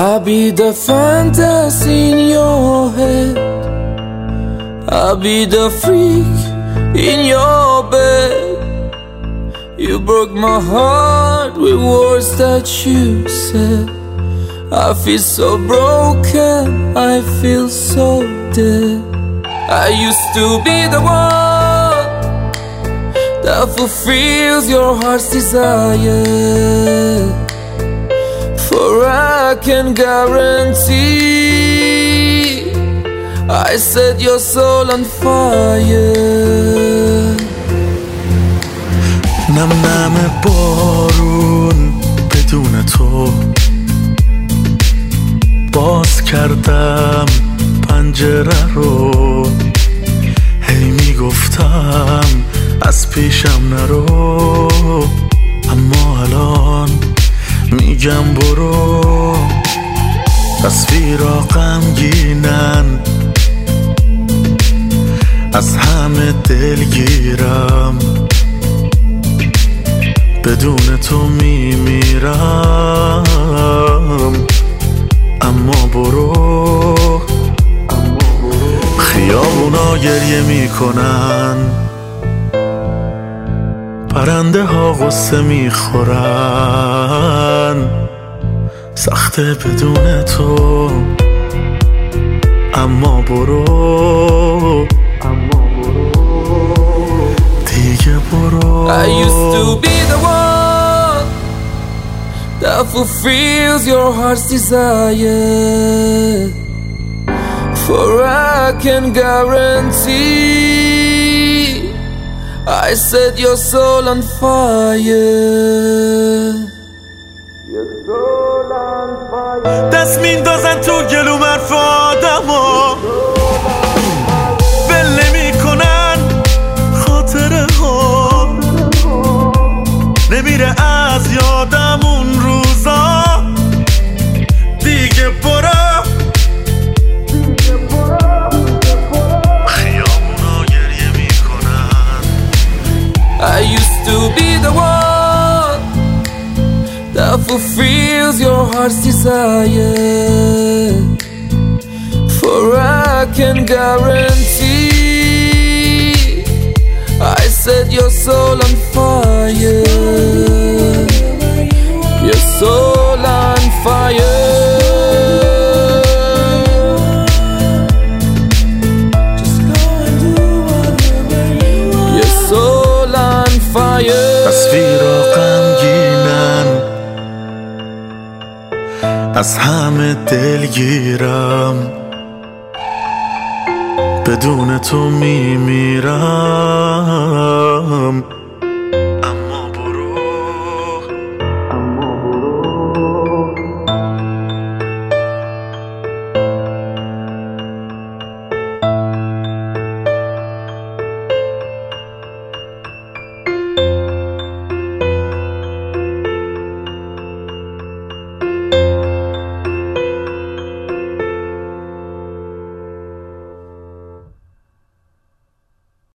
I'll be the fantasy in your head, I'll be the freak in your bed. You broke my heart with words that you said. I feel so broken, I feel so dead. I used to be the one that fulfills your heart's desire, for I can guarantee I set your soul on fire. نم نم بارون بدون تو، باز کردم پنجره رو، هی میگفتم از پیشم نرو، اما الان میگم برو. تصویرها غمگینن، از همه دلگیرم، بدون تو میمیرم، اما برو. خیابونا گریه میکنن، پرنده ها غصه میخورن، سخته بدون تو، اما برو دیگه برو. I used to be the one that fulfills your heart's desire, for I can guarantee I set your soul on fire. Your soul on fire. دست میندازن تو گلوم حرف آدما، ول نمیکنن خاطره ها، نمیره از یادم اون روزا. دیگه برو. خیابونا گریه میکنن. I used to be the one that fulfills your heart's desire, for I can guarantee I set your soul on fire. Your soul on fire. Just go and do whatever you want. Your soul on fire. تصویرها غمگینن، از همه دلگیرم، بدون تو میمیرم.